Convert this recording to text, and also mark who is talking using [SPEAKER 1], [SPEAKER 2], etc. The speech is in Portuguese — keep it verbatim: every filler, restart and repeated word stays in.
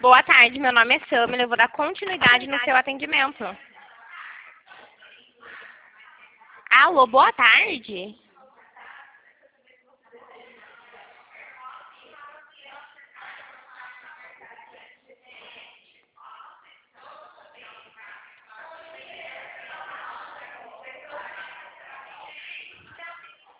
[SPEAKER 1] Boa tarde, meu nome é Samila, eu vou dar continuidade no seu atendimento. Alô, boa tarde.